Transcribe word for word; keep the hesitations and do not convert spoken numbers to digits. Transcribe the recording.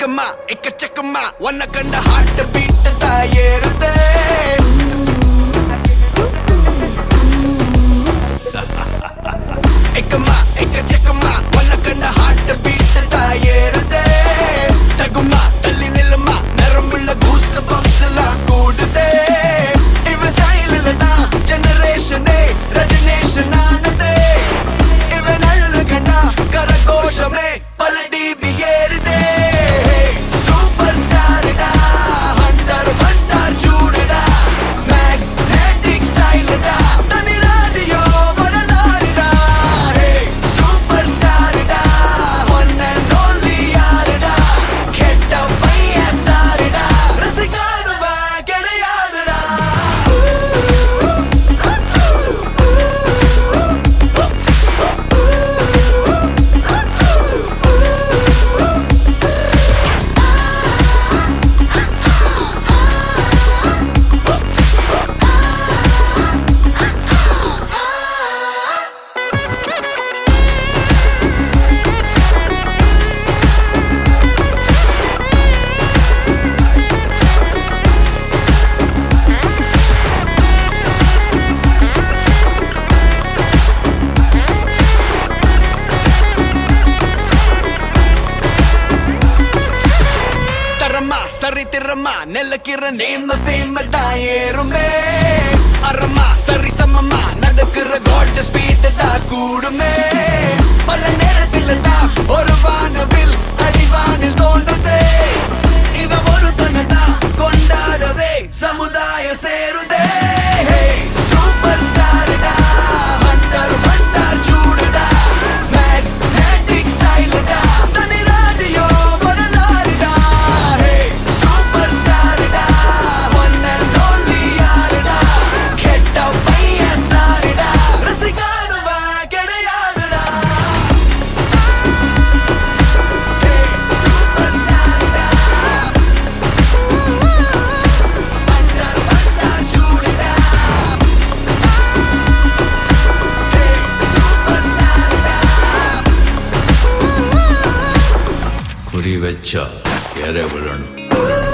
एकमा एक चकमा वन कंड हार्ट बीट तायेरुदे एकमा एक चकमा वन कंड हार्ट बीट तायेरुदे तगुमा तल्ली निलमा नरंबुल्ला गूस बम्स ला कूडुदे इव स्टाइल दा जनरेशन ए रजनेशन आनदे इव नल्ल कंडा करकोशमे पलटी बियेरुदे सुपर स्टार दा हंटर भंडार चूडडा मैग्नेटिक स्टाइल दा तनी राडियो बरलारिडा हे सुपर स्टार दा वन एंड ओनली यारडा केट्टा पैया सारडा रसिकारुवा केडयादडा சரித்திரமா நெல்லக்கிற நேம ஃபேம தாயேருமே அரமா சரி சமமா நடக்கிற கோல்ட் ஸ்பீட் தா கூடுமே பல நேரத்தில் தா ஒரு வானவில் அடிவானில் தோன்றுதே இவ ஒரு தனதா கொண்டாடவே சமுதாய சேருதே சூப்பர் ஸ்டார் டா ஹண்டர் ஹண்டர் சூடுடா மேக்னெட்டிக் ஸ்டைல் டா தனி ராஜியோ பரலாரிடா சூப்பர் ஸ்டார் டா ஒன் அண்ட் ஓன்லி யாரடா கெட்ட பைய சாரடா ரசிகானுவா கிடையாதுடா சூப்பர் ஸ்டார் டா ஹண்டர் ஹண்டர் சூடுடா சூப்பர் ஸ்டார் டா குறி வச்சா எற விழணும்.